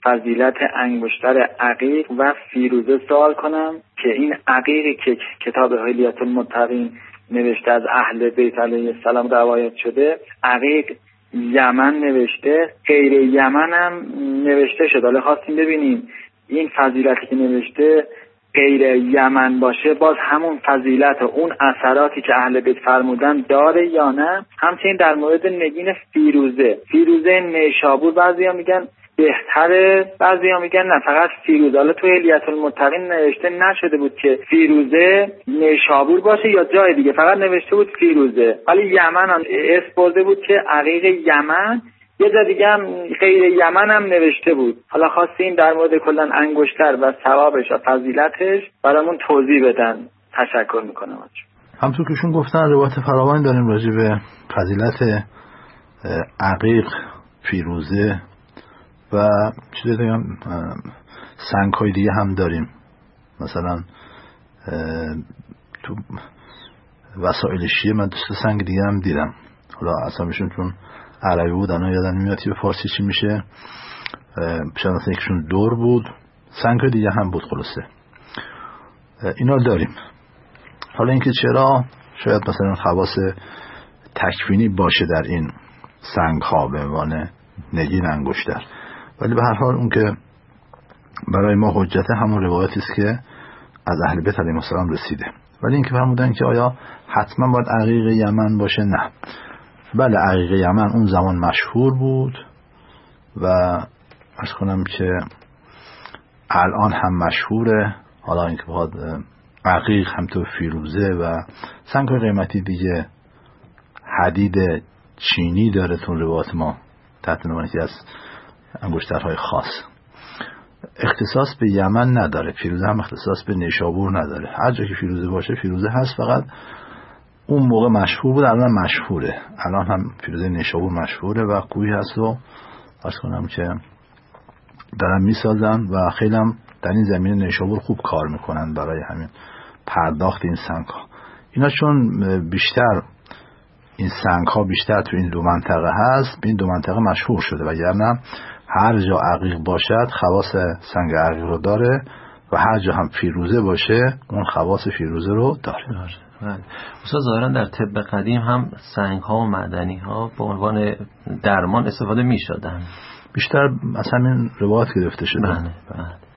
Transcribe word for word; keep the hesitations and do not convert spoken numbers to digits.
فضیلت انگشتر عقیق و فیروزه سوال کنم که این عقیقی که کتاب حلیة المتقین نوشته از اهل بیت علیه السلام روایت شده، عقیق یمن نوشته، غیر یمن هم نوشته شده. حالا خواستیم ببینیم این فضیلتی که نوشته غیر یمن باشه باز همون فضیلت و اون اثراتی که اهل بیت فرمودن داره یا نه. همچنین در مورد نگین فیروزه، فیروزه نیشابور بعضیا میگن بهتره، بعضیا میگن نه فقط فیروزه. حالا تو حلیة المتقین نوشته نشده بود که فیروزه نیشابور باشه یا جای دیگه، فقط نوشته بود فیروزه. ولی یمن هم اسم برده بود که عقیق یمن، یه جا دیگه هم غیر یمن هم نوشته بود. حالا خواستیم در مورد کلا انگشتر و ثوابش و فضیلتش برامون توضیح بدن. تشکر میکنم. همونطور که شون گفتن روایت فراوانی داریم راجع به فضیلت عقیق، فیروزه و چیز دیگه هم سنگ‌های دیگه هم داریم. مثلا تو وسایل شیعه من دوست سنگ دیگه هم دیدم، حالا اسامیشون چون عربی بود انا یادم نمیاد به فارسی چی میشه، شاید مثلا یکشون دور بود، سنگ دیگه هم بود. خلاصه اینا داریم. حالا اینکه چرا شاید مثلا خواص تکوینی باشه در این سنگ ها به عنوان نگین انگشتر، ولی به هر حال اون که برای ما حجت همون روایتی است که از اهل بیت علیهم السلام رسیده. ولی اینکه فرمودن که آیا حتما باید عقیق یمن باشه، نه. بله عقیق یمن اون زمان مشهور بود و عرض کنم که الان هم مشهوره. حالا اینکه بخواد عقیق هم تو فیروزه و سنگ قیمتی دیگه، حدید چینی داره تو روایات ما تحت عنوان یکی از انگشترهای خاص، اختصاص به یمن نداره. فیروزه هم اختصاص به نیشابور نداره. هر جا که فیروزه باشه فیروزه هست، فقط اون موقع مشهور بود، الان مشهوره. الان هم فیروزه نیشابور مشهوره و کوهی هست و عرض کنم که دارن میسازن و خیلی هم در این زمین نیشابور خوب کار میکنن برای همین پرداخت این سنگ ها. اینا چون بیشتر این سنگ ها بیشتر تو این دو منطقه هست، این دو منطقه مشهور شده، وگرنه هر جا عقیق باشد خواص سنگ عقیق رو داره و هر جا هم فیروزه باشه اون خواص فیروزه رو داره. استاد ظاهرا در طب قدیم هم سنگ ها و معدنی ها به عنوان درمان استفاده می شدن، بیشتر از همین روایت گرفته شده. بله بله.